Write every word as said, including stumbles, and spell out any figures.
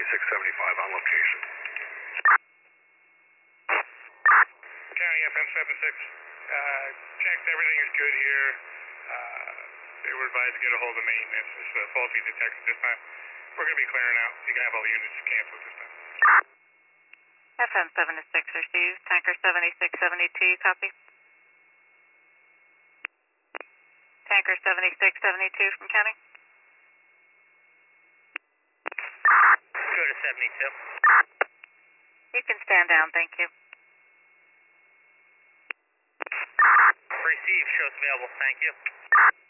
seventy-six seventy-five on location. County F M seventy-six, uh, checked, everything is good here. Uh, they were advised to get a hold of maintenance. It's a faulty detector this time. We're going to be clearing out. You can have all the units canceled this time. F M seventy-six received. Tanker seventy-six seventy-two, copy. Tanker seventy-six seventy-two from County. Go to seventy-two. You can stand down, thank you. Receive, shows available, thank you.